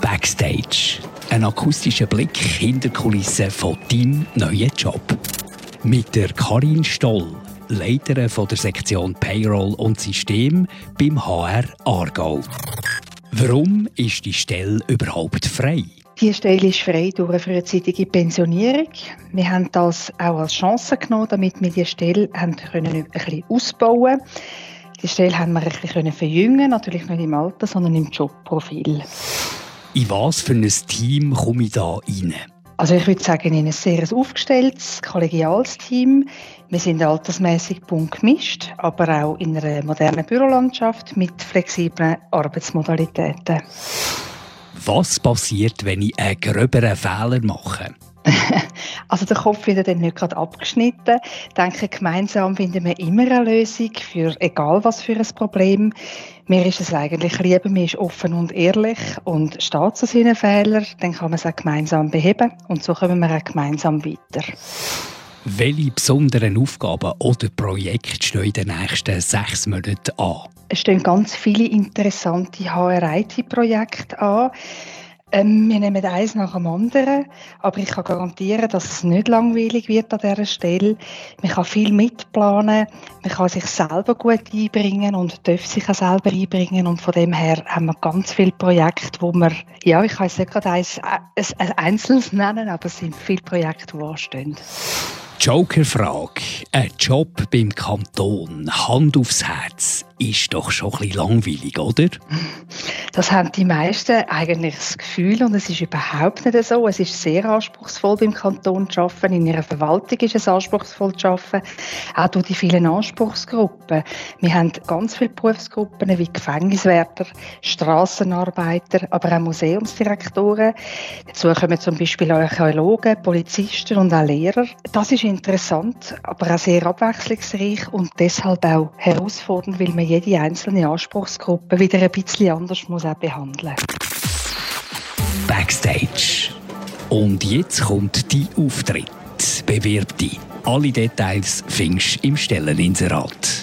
Backstage. Ein akustischer Blick hinter die Kulissen von deinem neuen Job. Mit der Karin Stoll, Leiterin von der Sektion Payroll und System beim HR Aargau. Warum ist die Stelle überhaupt frei? Die Stelle ist frei durch eine frühzeitige Pensionierung. Wir haben das auch als Chance genommen, damit wir diese Stelle ein bisschen ausbauen können. Die Stelle haben wir ein bisschen verjüngen, natürlich nicht im Alter, sondern im Jobprofil. In was für ein Team komme ich da rein? Also ich würde sagen, in ein sehr aufgestelltes, kollegiales Team. Wir sind altersmässig bunt gemischt, aber auch in einer modernen Bürolandschaft mit flexiblen Arbeitsmodalitäten. Was passiert, wenn ich einen gröberen Fehler mache? Also der Kopf wird dann nicht gerade abgeschnitten. Ich denke, gemeinsam finden wir immer eine Lösung für egal was für ein Problem. Mir ist es eigentlich lieber, man ist offen und ehrlich und steht zu seinen Fehlern. Dann kann man es auch gemeinsam beheben und so kommen wir auch gemeinsam weiter. Welche besonderen Aufgaben oder Projekte stehen in den nächsten 6 Monaten an? Es stehen ganz viele interessante HR-IT-Projekte an. Wir nehmen eins nach dem anderen, aber ich kann garantieren, dass es nicht langweilig wird an dieser Stelle. Man kann viel mitplanen, man kann sich selber gut einbringen und darf sich auch selber einbringen. Und von dem her haben wir ganz viele Projekte, wo wir, ja, ich kann es nicht gerade ein einzelnes nennen, aber es sind viele Projekte, die anstehen. Joker-Frage. Ein Job beim Kanton, Hand aufs Herz, ist doch schon ein bisschen langweilig, oder? Das haben die meisten eigentlich das Gefühl und es ist überhaupt nicht so. Es ist sehr anspruchsvoll beim Kanton zu arbeiten. In ihrer Verwaltung ist es anspruchsvoll zu arbeiten. Auch durch die vielen Anspruchsgruppen. Wir haben ganz viele Berufsgruppen wie Gefängniswärter, Strassenarbeiter, aber auch Museumsdirektoren. Dazu kommen zum Beispiel Archäologen, Polizisten und auch Lehrer. Das ist interessant, aber auch sehr abwechslungsreich und deshalb auch herausfordernd, weil man jede einzelne Anspruchsgruppe wieder ein bisschen anders muss auch behandeln. Backstage. Und jetzt kommt dein Auftritt. Bewirb dich. Alle Details findest du im Stelleninserat.